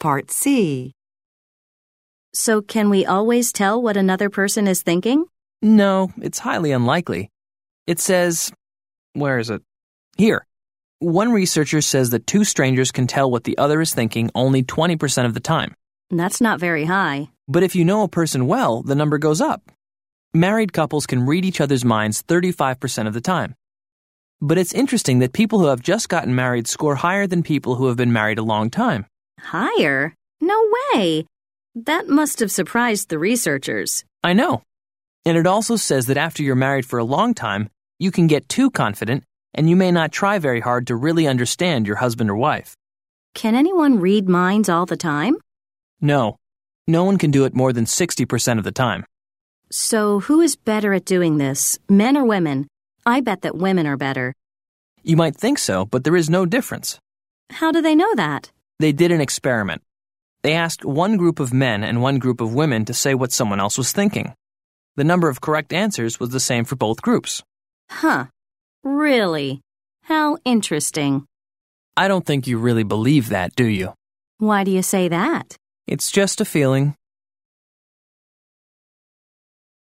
Part C. So can we always tell what another person is thinking? No, it's highly unlikely. It says, where is it? Here. One researcher says that two strangers can tell what the other is thinking only 20% of the time. That's not very high. But if you know a person well, the number goes up. Married couples can read each other's minds 35% of the time. But it's interesting that people who have just gotten married score higher than people who have been married a long time. Higher? No way! That must have surprised the researchers. I know. And it also says that after you're married for a long time, you can get too confident and you may not try very hard to really understand your husband or wife. Can anyone read minds all the time? No. No one can do it more than 60% of the time. So who is better at doing this, men or women? I bet that women are better. You might think so, but there is no difference. How do they know that? They did an experiment. They asked one group of men and one group of women to say what someone else was thinking. The number of correct answers was the same for both groups. Huh. Really? How interesting. I don't think you really believe that, do you? Why do you say that? It's just a feeling.